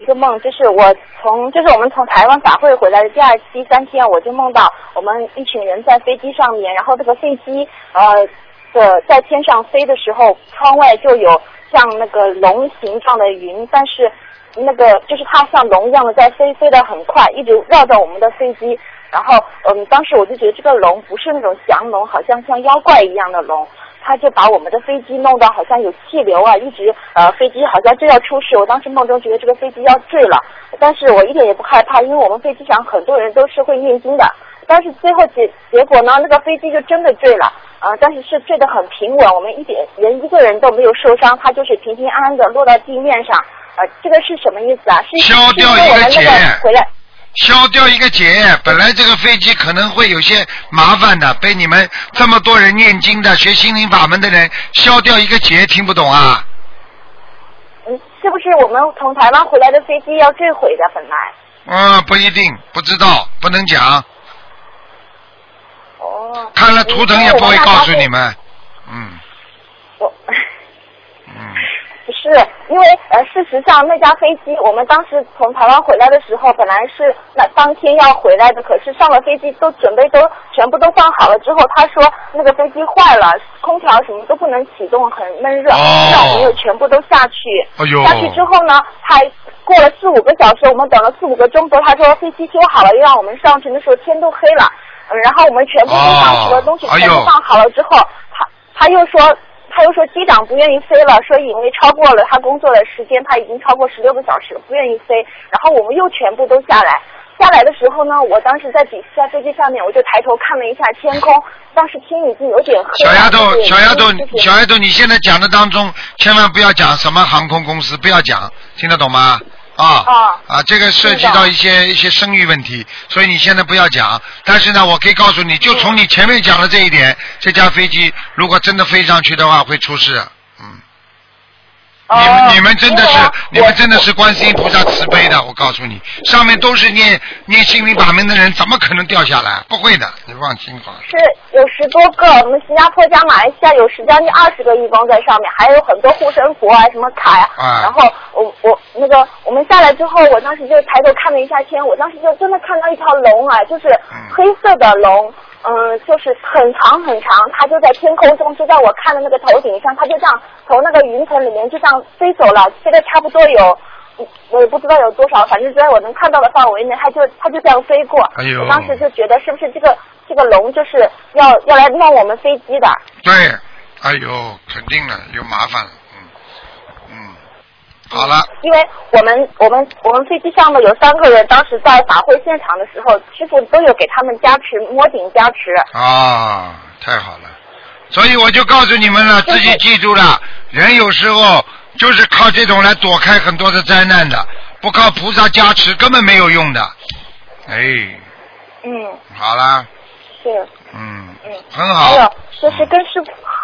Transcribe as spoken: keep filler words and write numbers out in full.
个梦，就是我从就是我们从台湾法会回来的第二第三天，我就梦到我们一群人在飞机上面，然后这个飞机呃的在天上飞的时候，窗外就有像那个龙形状的云，但是那个就是它像龙一样的在飞，飞得很快，一直绕着我们的飞机。然后嗯，当时我就觉得这个龙不是那种降龙，好像像妖怪一样的龙。他就把我们的飞机弄到好像有气流啊，一直呃飞机好像就要出事。我当时梦中觉得这个飞机要坠了，但是我一点也不害怕，因为我们飞机上很多人都是会念经的。但是最后结结果呢，那个飞机就真的坠了啊、呃！但是是坠得很平稳，我们一点人一个人都没有受伤，它就是平平安安的落到地面上。呃，这个是什么意思啊？是消掉一个结， 回来。 消掉一个结，本来这个飞机可能会有些麻烦的，被你们这么多人念经的、学心灵法门的人消掉一个结，听不懂啊？ 嗯，是不是我们从台湾回来的飞机要坠毁的本来？ 嗯，不一定，不知道，不能讲。 哦。 看了图腾也不会告诉你们。嗯。 我。 嗯。 不是，因为呃，事实上那架飞机，我们当时从台湾回来的时候，本来是那当天要回来的，可是上了飞机都准备都全部都放好了之后，他说那个飞机坏了，空调什么都不能启动，很闷热， 哦、 让我们又全部都下去。 哎呦！ 下去之后呢，他过了四五个小时，我们等了四五个钟头，他说飞机修好了，又让我们上去的时候天都黑了，嗯，然后我们全部都上去了， 哦、 东西全部放好了之后，他他又说。他又说机长不愿意飞了，说因为超过了他工作的时间，他已经超过十六个小时，不愿意飞。然后我们又全部都下来，下来的时候呢，我当时在底在飞机上面，我就抬头看了一下天空，当时天已经有点黑了。 小丫头，小丫头， 就是、 小丫头，你现在讲的当中，千万不要讲什么航空公司，不要讲，听得懂吗？啊啊啊！这个涉及到一些一些声誉问题，所以你现在不要讲。但是呢，我可以告诉你，就从你前面讲的这一点，这架飞机如果真的飞上去的话，会出事。嗯。你们你们真的是你们真的是观世音菩萨慈悲的，我告诉你，上面都是念念心灵法门的人，怎么可能掉下来？不会的，你放心好了。 是有十多个，我们新加坡加马来西亚有十将近二十个义工在上面，还有很多护身符啊，什么卡呀、啊。然后我我那个我们下来之后，我当时就抬头看了一下天，我当时就真的看到一条龙啊，就是黑色的龙。嗯，就是很长很长，它就在天空中，就在我看的那个头顶上，它就这样从那个云层里面就这样飞走了，飞得差不多有，我也不知道有多少，反正在我能看到的范围内，它就它就这样飞过。 哎呦！ 我当时就觉得是不是这个这个龙就是要要来弄我们飞机的？ 对，哎呦，肯定了，有麻烦了，嗯嗯。好了， 因为我们我们我们飞机上的有三个人，当时在法会现场的时候，师傅都有给他们加持摸顶加持。 啊，太好了！所以我就告诉你们了，自己记住了，人有时候就是靠这种来躲开很多的灾难的，不靠菩萨加持根本没有用的。哎。 嗯。 好了。 是。 嗯。 嗯。 很好。 还有就是跟师傅